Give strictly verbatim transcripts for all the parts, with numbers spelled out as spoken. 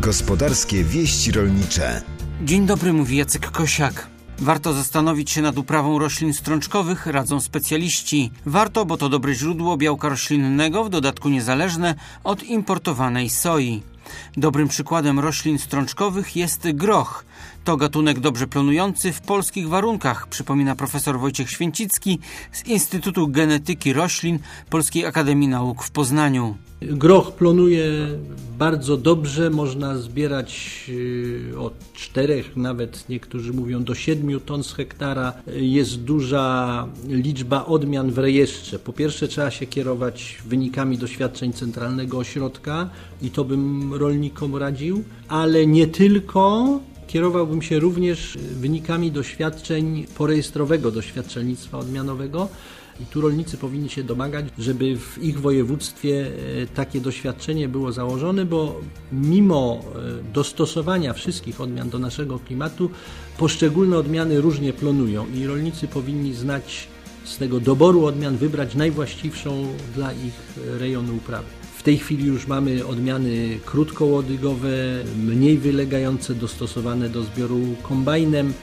Gospodarskie wieści rolnicze. Dzień dobry, mówi Jacek Kosiak. Warto zastanowić się nad uprawą roślin strączkowych, radzą specjaliści. Warto, bo to dobre źródło białka roślinnego, w dodatku niezależne od importowanej soi. Dobrym przykładem roślin strączkowych jest groch. To gatunek dobrze plonujący w polskich warunkach, przypomina profesor Wojciech Święcicki z Instytutu Genetyki Roślin Polskiej Akademii Nauk w Poznaniu. Groch plonuje bardzo dobrze, można zbierać od czterech, nawet niektórzy mówią do siedmiu ton z hektara. Jest duża liczba odmian w rejestrze. Po pierwsze trzeba się kierować wynikami doświadczeń Centralnego Ośrodka i to bym rolnikom radził, ale nie tylko. Kierowałbym się również wynikami doświadczeń porejestrowego doświadczalnictwa odmianowego. I tu rolnicy powinni się domagać, żeby w ich województwie takie doświadczenie było założone, bo mimo dostosowania wszystkich odmian do naszego klimatu, poszczególne odmiany różnie plonują i rolnicy powinni znać z tego doboru odmian, wybrać najwłaściwszą dla ich rejonu uprawy. W tej chwili już mamy odmiany krótkołodygowe, mniej wylegające, dostosowane do zbioru kombajnem.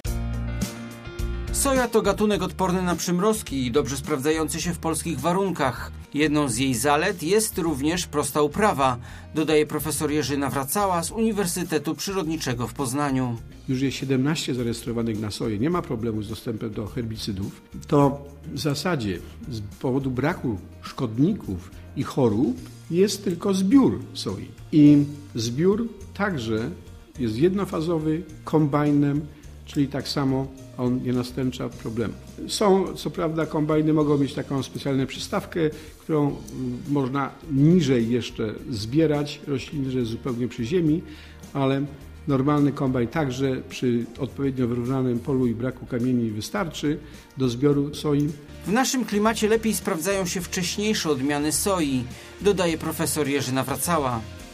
Soja to gatunek odporny na przymrozki i dobrze sprawdzający się w polskich warunkach. Jedną z jej zalet jest również prosta uprawa, dodaje profesor Jerzy Nawracała z Uniwersytetu Przyrodniczego w Poznaniu. Już jest siedemnaście zarejestrowanych na soję, nie ma problemu z dostępem do herbicydów. To w zasadzie z powodu braku szkodników i chorób jest tylko zbiór soi. I zbiór także jest jednofazowy, kombajnem, czyli tak samo on nie następcza problemu. Są, co prawda, kombajny mogą mieć taką specjalną przystawkę, którą można niżej jeszcze zbierać rośliny, że jest zupełnie przy ziemi, ale normalny kombajn także przy odpowiednio wyrównanym polu i braku kamieni wystarczy do zbioru soi. W naszym klimacie lepiej sprawdzają się wcześniejsze odmiany soi, dodaje profesor Jerzy Nawracała.